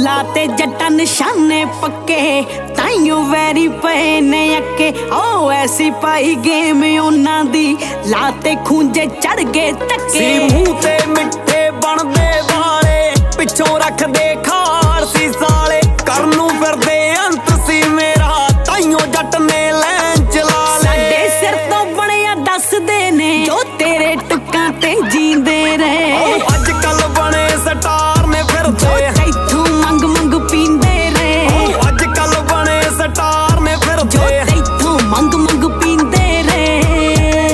ਲਾਤੇ ਜੱਟਾਂ ਨਿਸ਼ਾਨੇ ਪੱਕੇ ਤਾਈਓ ਵੈਰੀ ਪਏ ਨੇ ਅੱਕੇ ਓ ਐਸੀ ਪਾਈ ਗੇਮ ਉਹਨਾਂ ਦੀ ਲਾਤੇ ਖੂੰਜੇ ਚੜ ਗਏ ਧੱਕੇ ਸੀ ਮੂੰਹ ਤੇ ਮਿੱਠੇ ਬਣਦੇ ਵਾਲੇ ਪਿੱਛੋਂ ਰੱਖਦੇ ਖਾਲ ਸੀ ਸਾਲੇ ਕਰਨ ਨੂੰ ਫਿਰਦੇ ਅੰਤ ਸੀ ਮੇਰਾ ਤਾਈਓ ਜੱਟ ਨੇ ਲੈਣ ਚਲਾ ਲੈ ਸਾਡੇ ਸਿਰ ਤੋਂ ਬਣਿਆ ਦੱਸਦੇ ਨੇ ਜੋ ਤੇਰੇ ਟੁੱਕਾਂ ਤੇ ਜੀਂਦੇ ਰਹੇ ਅੱਜ ਕੱਲ ਬਣੇ ਸਟਾਰ ਨੇ ਫਿਰਦੇ ਤੈਥੋਂ ਮੰਗ ਮੰਗ ਪੀਂਦੇ ਰਹੇ ਅੱਜ ਕੱਲ ਬਣੇ ਸਟਾਰ ਨੇ ਜੋ ਫਿਰਦੇ ਤੈਥੋਂ ਮੰਗ ਮੰਗ ਪੀਂਦੇ ਰਹੇ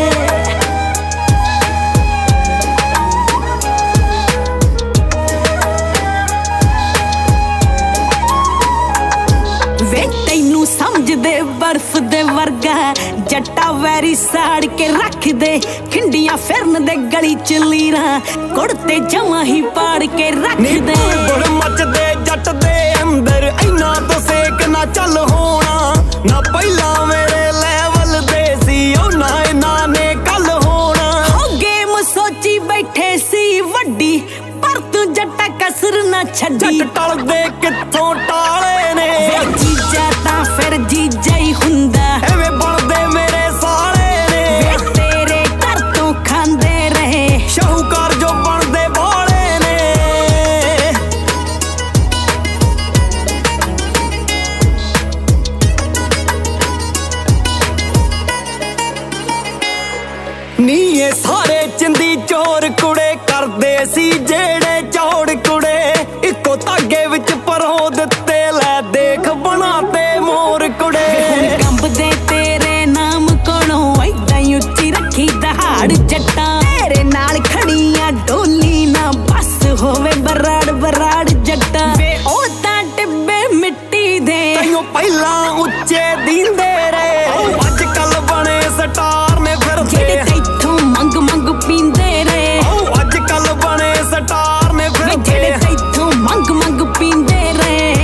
ਵੇ ਤੈਨੂੰ ਸਮਝਦੇ ਬਰਫ਼ ਦੇ ਵਰਗਾ ਜੱਟਾ ਵੈਰੀ ਸਾੜ ਕੇ ਰੱਖਦੇ ਖਿੰਡੀਆਂ ਫਿਰਨ ਦੇ ਗਲੀ ਚ ਲੀਰਾਂ ਕੁੜਤੇ ਜਮਾਂ ਹੀ ਪਾੜ ਕੇ ਰੱਖਦੇ ਬੁੜ ਮੱਚਦੇ ਜੱਟ ਦੇ ਅੰਦਰ ਇੰਨਾ ਤੋਂ ਸੇਕ ਨਾ ਚੱਲ ਹੋਣਾ ਨਾ ਪਹਿਲਾਂ ਮੇਰੇ ਲੈਵਲ ਦੇ ਸੀ ਉਹ ਨਾ ਇਹਨਾਂ ਨੇ ਕੱਲ ਹੋਣਾ ਹੋ ਗੇਮ ਸੋਚੀ ਬੈਠੇ ਸੀ ਵੱਡੀ ਪਰ ਤੂੰ ਜੱਟਾ ਕਸਰ ਨਾ ਛੱਡੀ ਜੱਟ ਟਲਦੇ ਕਿੱਥੋਂ ਟਾਲੇ ਨੇ ਜੀਜਾ ਤਾਂ ਫਿਰ ਜੀਜਾ ਹੀ ਹੁੰਦਾ ਐਵੇਂ ਬਣਦੇ ਮੇਰੇ ਸਾਲੇ ਨੇ ਵੇ ਤੇਰੇ ਘਰ ਤੋਂ ਖਾਂਦੇ ਰਹੇ ਸ਼ਾਹੂਕਾਰ ਜੋ ਬਣਦੇ ਬਾਲੇ ਨੇ ਨੀ ਇਹ ਸਾਰੇ ਚਿੰਦੀ ਚੋਰ ਕੁੜੇ ਕਰਦੇ ਸੀ ਜਿਹੜੇ ਚੌੜ ਕੁੜੇ ਇੱਕੋ ਧਾਗੇ ਵਿੱਚ ਪਰੋ ਦਿੱਤੇ ਲੈ ਦੇਖ ਬਣਾਤੇ ਮੋਰ ਕੁੜੇ ਕੰਬਦੇ ਤੇਰੇ ਨਾਮ ਕੋਲੋਂ ਐਦਾਂ ਹੀ ਉੱਚੀ ਰੱਖੀ ਦਹਾੜ ਜੱਟਾਂ ਤੇਰੇ ਨਾਲ ਖੜੀਆਂ ਡੋਲੀ ਨਾ ਬਸ ਹੋਵੇ ਬਰਾੜ ਬਰਾੜ ਜੱਟਾਂ ਵੇ ਉਹ ਤਾਂ ਟਿੱਬੇ ਮਿੱਟੀ ਦੇ ਤੈਨੂੰ ਪਹਿਲਾਂ ਉੱਚੇ ਦਿੰਦੇ ਰਹੇ ਅੱਜ ਕੱਲ ਬਣੇ ਸਟਾਰ ਨੇ ਜਿਹੜੇ ਫਿਰਦੇ ਤੈਥੋਂ ਮੰਗ ਮੰਗ ਪੀਂਦੇ ਰਹੇ ਅੱਜ ਕੱਲ ਬਣੇ ਸਟਾਰ ਨੇ ਵੇ ਜਿਹੜੇ ਫਿਰਦੇ ਤੈਥੋਂ ਮੰਗ ਮੰਗ ਪੀਂਦੇ ਰਹੇ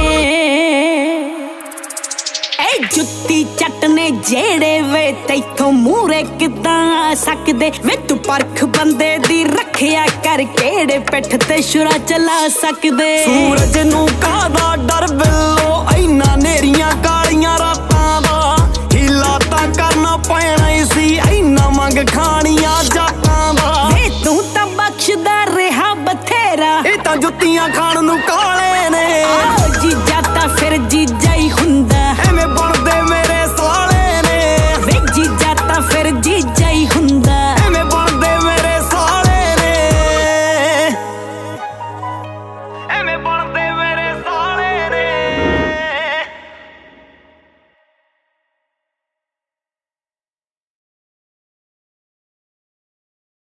ਐ ਜੁੱਤੀ ਚੱਟ ਨੇ ਜਿਹੜੇ ਵੇ ਤੈਥੋਂ ਮੂਰੇ ਕਿੱਦਾਂ ਆ ਸਕਦੇ ਵੇ ਤੂੰ ਪਰਖ ਬੰਦੇ ਦੀ ਰੱਖਿਆ ਕਰ ਕਿਹੜੇ ਪਿੱਠ ਤੇ ਸ਼ੁਰਾ ਚਲਾ ਸਕਦੇ ਸੂਰਜ ਨੂੰ ਕਾਹਦਾ ਡਰ ਬਿੱਲੋ ਇੰਨਾ ਨੇਰੀਆਂ ਕਾਲੀਆਂ ਰਾਤਾਂ ਦਾ ਹੀਲਾ ਤਾਂ ਕਰਨਾ ਪੈਣਾ ਹੀ ਸੀ ਇੰਨਾ ਮੰਗ ਖਾਣੀਆਂ ਜਾਤਾਂ ਦਾ ਵੇ ਤੂੰ ਤਾਂ ਬਖਸ਼ਦਾ ਰਿਹਾ ਬਥੇਰਾ ਇਹ ਤਾਂ ਜੁੱਤੀਆਂ ਖਾਣ ਨੂੰ ਕਾਲ